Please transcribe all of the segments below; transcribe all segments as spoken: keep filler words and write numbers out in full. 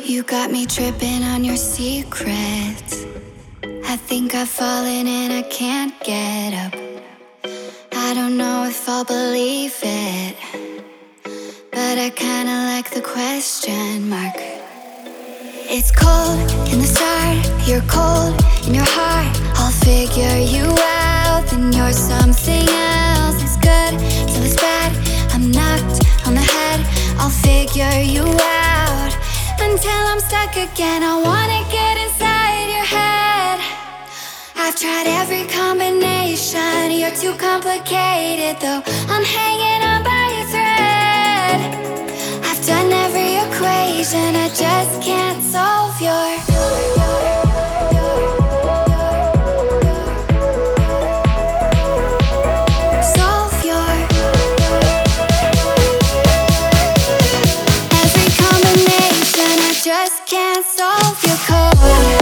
You got me tripping on your secrets. I think I've fallen and I can't get up. I don't know if I'll believe it, but I kinda like the question mark. It's cold in the start, you're cold in your heart. I'll figure you out, then you're something else. It's good till it's bad, I'm knocked on the head. I'll figure you out until I'm stuck again. I wanna get inside your head. I've tried every combination, you're too complicated though. I'm hanging on by a thread. I've done every equation, I just can't solve your Solve your Every combination, I just can't solve your code.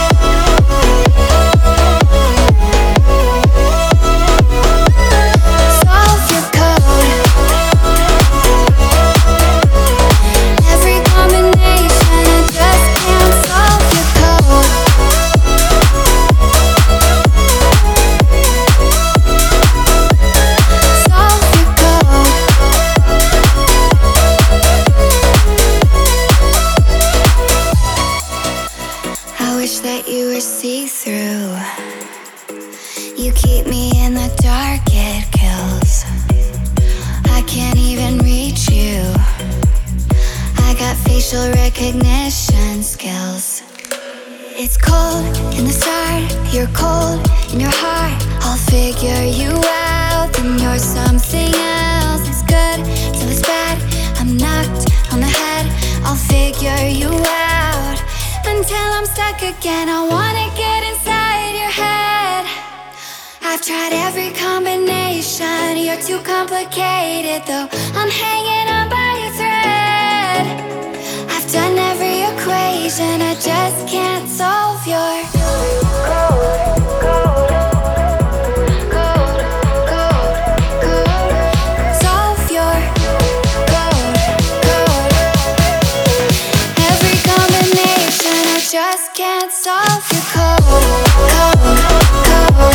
That you were see-through. You keep me in the dark, it kills. I can't even reach you. I got facial recognition skills. It's cold in the start, you're cold in your heart. I'll figure you out, then you're something else. It's good till it's bad, I'm knocked on the head. I'll figure you out until I'm stuck again. I wanna get inside your head. I've tried every combination, you're too complicated though. I'm hanging on by a thread. I've done every equation, I just can't solve your Just can't solve your code, code, code,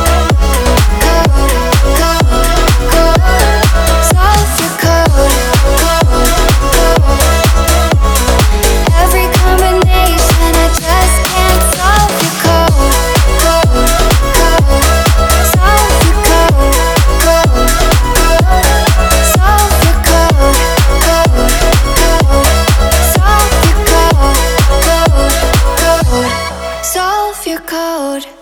code, code, code. Solve your code, code, code. Every combination, I just can't solve your code, code, code. Solve your code, code, code. Solve your code, code, code. Solve your code, code. Solve your code.